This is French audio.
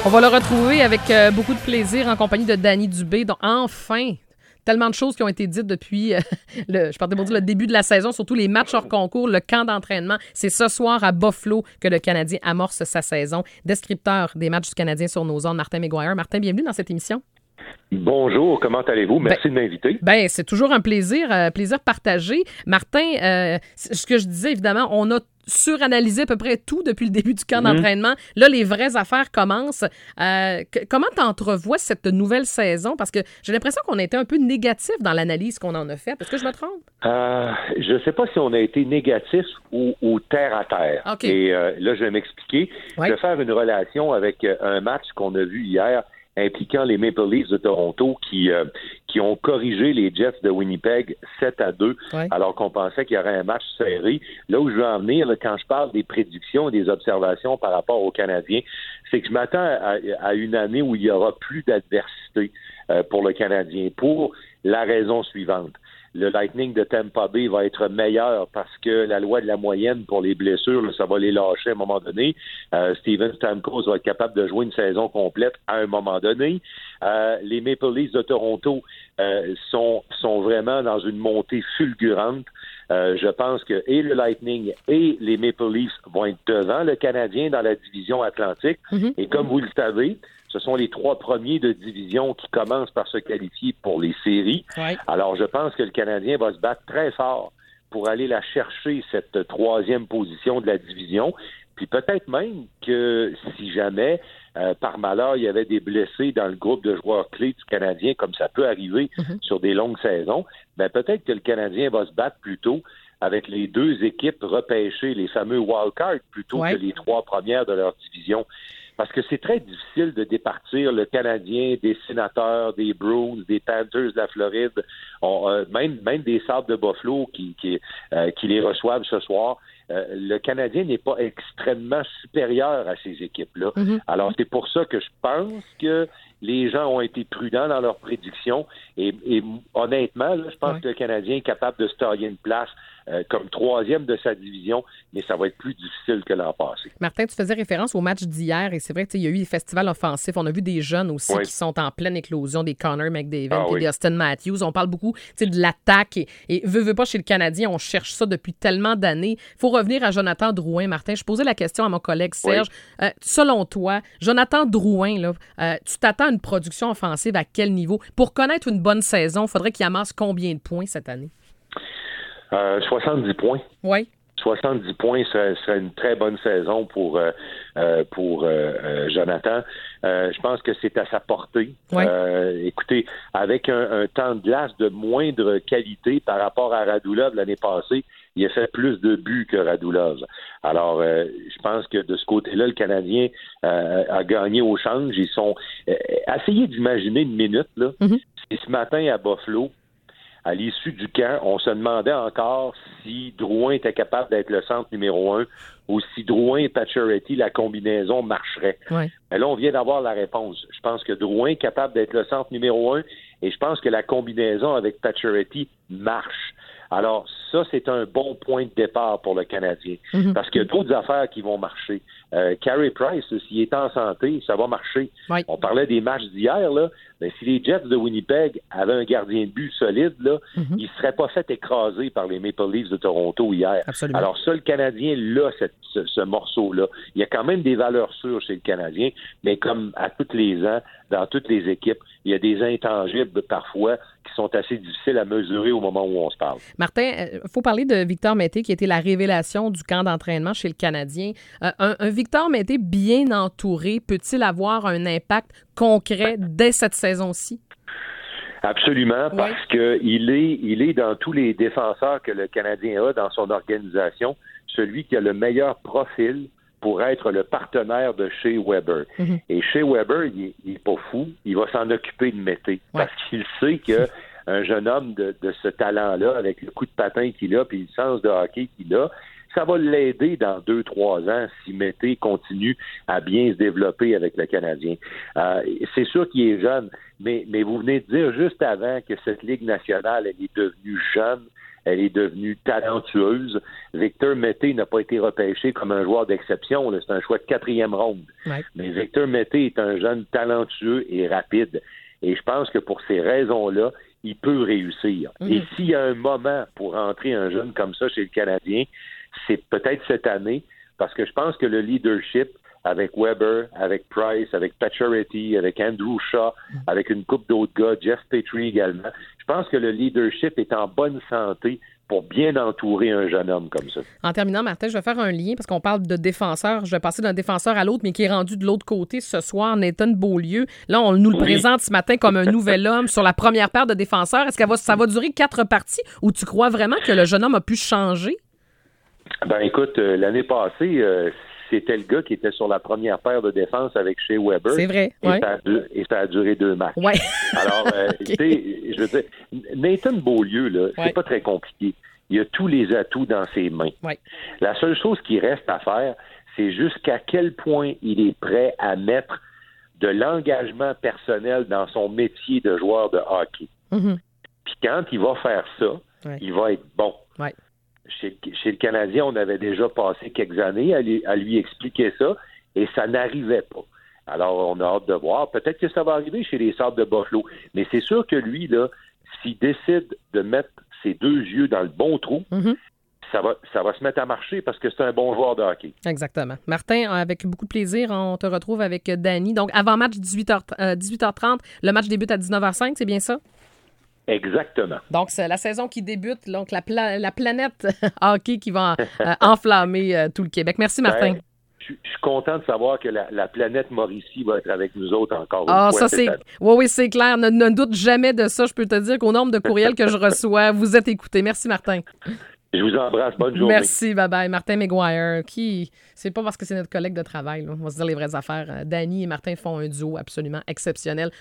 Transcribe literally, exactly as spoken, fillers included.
On va le retrouver avec euh, beaucoup de plaisir en compagnie de Danny Dubé. Donc, enfin, tellement de choses qui ont été dites depuis euh, le, je partais pour dire le début de la saison, surtout les matchs hors concours, le camp d'entraînement. C'est ce soir à Buffalo que le Canadien amorce sa saison. Descripteur des matchs du Canadien sur nos ondes, Martin McGuire. Martin, bienvenue dans cette émission. Bonjour, comment allez-vous? Merci ben, de m'inviter. Ben, c'est toujours un plaisir, euh, plaisir partagé. Martin, euh, ce que je disais, évidemment, on a suranalysé à peu près tout depuis le début du camp mm-hmm. d'entraînement. Là, les vraies affaires commencent. Euh, que, comment tu entrevois cette nouvelle saison? Parce que j'ai l'impression qu'on a été un peu négatif dans l'analyse qu'on en a faite. Est-ce que je me trompe? Euh, je ne sais pas si on a été négatif ou, ou terre à terre. Okay. Et euh, là, je vais m'expliquer. Ouais. Je vais faire une relation avec un match qu'on a vu hier impliquant les Maple Leafs de Toronto qui euh, qui ont corrigé les Jets de Winnipeg sept à deux, ouais. alors qu'on pensait qu'il y aurait un match serré. Là où je veux en venir, là, quand je parle des prédictions et des observations par rapport aux Canadiens, c'est que je m'attends à, à une année où il y aura plus d'adversité euh, pour le Canadien, pour la raison suivante. Le Lightning de Tampa Bay va être meilleur parce que la loi de la moyenne pour les blessures, là, ça va les lâcher à un moment donné. Euh, Steven Stamkos va être capable de jouer une saison complète à un moment donné. Euh, les Maple Leafs de Toronto euh, sont, sont vraiment dans une montée fulgurante. Euh, je pense que et le Lightning et les Maple Leafs vont être devant le Canadien dans la division Atlantique. Mm-hmm. Et comme vous le savez, ce sont les trois premiers de division qui commencent par se qualifier pour les séries. Ouais. Alors, je pense que le Canadien va se battre très fort pour aller la chercher, cette troisième position de la division. Puis peut-être même que si jamais, euh, par malheur, il y avait des blessés dans le groupe de joueurs clés du Canadien, comme ça peut arriver mm-hmm. sur des longues saisons, ben peut-être que le Canadien va se battre plutôt avec les deux équipes repêchées, les fameux wildcards, plutôt ouais. que les trois premières de leur division. Parce que c'est très difficile de départir le Canadien des Sénateurs, des Bruins, des Panthers de la Floride, on, euh, même, même des Sabres de Buffalo qui, qui, euh, qui les reçoivent ce soir. Euh, le Canadien n'est pas extrêmement supérieur à ces équipes-là. Mm-hmm. Alors, c'est pour ça que je pense que les gens ont été prudents dans leurs prédictions. Et, et honnêtement, là, je pense ouais. que le Canadien est capable de se tailler une place euh, comme troisième de sa division, mais ça va être plus difficile que l'an passé. Martin, tu faisais référence au match d'hier, et c'est vrai qu'il y a eu des festivals offensifs. On a vu des jeunes aussi oui. qui sont en pleine éclosion, des Connor McDavid ah, et oui. des Austin Matthews. On parle beaucoup de l'attaque. Et, et veut, veut pas, chez le Canadien, on cherche ça depuis tellement d'années. Il faut revenir à Jonathan Drouin. Martin, je posais la question à mon collègue Serge. Oui. Euh, selon toi, Jonathan Drouin, là, euh, tu t'attends à une production offensive à quel niveau? Pour connaître une bonne saison, il faudrait qu'il amasse combien de points cette année? Euh, soixante-dix points. Oui. soixante-dix points serait, serait une très bonne saison pour, euh, euh, pour euh, euh, Jonathan. Euh, je pense que c'est à sa portée. Ouais. Euh, écoutez, avec un, un temps de glace de moindre qualité par rapport à Radulov l'année passée, il a fait plus de buts que Radulov. Alors, euh, je pense que de ce côté-là, le Canadien euh, a gagné au change. Ils sont... Euh, essayez d'imaginer une minute, là. Mm-hmm. C'est ce matin à Buffalo, à l'issue du camp, on se demandait encore si Drouin était capable d'être le centre numéro un ou si Drouin et Pacioretty, la combinaison marcherait. Ouais. Mais là, on vient d'avoir la réponse. Je pense que Drouin est capable d'être le centre numéro un et je pense que la combinaison avec Pacioretty marche. Alors, ça, c'est un bon point de départ pour le Canadien. Mm-hmm. Parce qu'il y a d'autres affaires qui vont marcher. Euh, Carey Price, s'il est en santé, ça va marcher. Oui. On parlait des matchs d'hier, là. Mais si les Jets de Winnipeg avaient un gardien de but solide, là, mm-hmm. ils ne seraient pas fait écraser par les Maple Leafs de Toronto hier. Absolument. Alors, ça, le Canadien, là, cette, ce, ce morceau-là. Il y a quand même des valeurs sûres chez le Canadien, mais comme à tous les ans, dans toutes les équipes, il y a des intangibles parfois qui sont assez difficiles à mesurer au moment où on se parle. Martin, il faut parler de Victor Mété qui a été la révélation du camp d'entraînement chez le Canadien. Euh, un, un Victor Mété bien entouré, peut-il avoir un impact concret dès cette saison-ci? Absolument, parce oui. qu'il est, il est dans tous les défenseurs que le Canadien a dans son organisation, celui qui a le meilleur profil pour être le partenaire de Shea Weber. Mm-hmm. Et Shea Weber, il n'est pas fou, il va s'en occuper de Mété, ouais. parce qu'il sait que un jeune homme de, de ce talent-là, avec le coup de patin qu'il a, puis le sens de hockey qu'il a, ça va l'aider dans deux, trois ans si Mété continue à bien se développer avec le Canadien. Euh, c'est sûr qu'il est jeune, mais, mais vous venez de dire juste avant que cette Ligue nationale, elle est devenue jeune. elle est devenue talentueuse. Victor Mété n'a pas été repêché comme un joueur d'exception. Là. C'est un choix de quatrième ronde. Ouais. Mais Victor Mété est un jeune talentueux et rapide. Et je pense que pour ces raisons-là, il peut réussir. Mm-hmm. Et s'il y a un moment pour entrer un jeune comme ça chez le Canadien, c'est peut-être cette année, parce que je pense que le leadership avec Weber, avec Price, avec Pacioretty, avec Andrew Shaw, avec une couple d'autres gars, Jeff Petrie également, je pense que le leadership est en bonne santé pour bien entourer un jeune homme comme ça. En terminant, Martin, je vais faire un lien parce qu'on parle de défenseur. Je vais passer d'un défenseur à l'autre, mais qui est rendu de l'autre côté ce soir, Nathan Beaulieu. Là, on nous le oui. présente ce matin comme un nouvel homme sur la première paire de défenseurs. Est-ce que ça va durer quatre parties ou tu crois vraiment que le jeune homme a pu changer? Ben écoute, euh, l'année passée, euh, c'était le gars qui était sur la première paire de défense avec Shea Weber. C'est vrai, et, ouais. ça a duré, et ça a duré deux matchs. Ouais. Alors, euh, okay. tu sais, je veux dire, Nathan Beaulieu, là, ouais. c'est pas très compliqué. Il a tous les atouts dans ses mains. Ouais. La seule chose qui reste à faire, c'est jusqu'à quel point il est prêt à mettre de l'engagement personnel dans son métier de joueur de hockey. Mm-hmm. Puis quand il va faire ça, ouais. il va être bon. Ouais. Chez, chez le Canadien, on avait déjà passé quelques années à lui, à lui expliquer ça et ça n'arrivait pas. Alors, on a hâte de voir. Peut-être que ça va arriver chez les Sabres de Buffalo. Mais c'est sûr que lui, là, s'il décide de mettre ses deux yeux dans le bon trou, mm-hmm. ça va, ça va se mettre à marcher parce que c'est un bon joueur de hockey. Exactement. Martin, avec beaucoup de plaisir, on te retrouve avec Danny. Donc, avant match, dix-huit heures trente, le match débute à dix-neuf heures cinq, c'est bien ça? Exactement. Donc, c'est la saison qui débute, donc la, pla- la planète hockey qui va euh, enflammer euh, tout le Québec. Merci, Martin. Ben, je suis content de savoir que la, la planète Mauricie va être avec nous autres encore ah, une ça, fois. c'est... Oui, oui, c'est clair. Ne, ne doute jamais de ça. Je peux te dire qu'au nombre de courriels que je reçois, vous êtes écoutés. Merci, Martin. Je vous embrasse. Bonne journée. Merci. Bye-bye. Martin McGuire, qui... C'est pas parce que c'est notre collègue de travail. Là. On va se dire les vraies affaires. Danny et Martin font un duo absolument exceptionnel.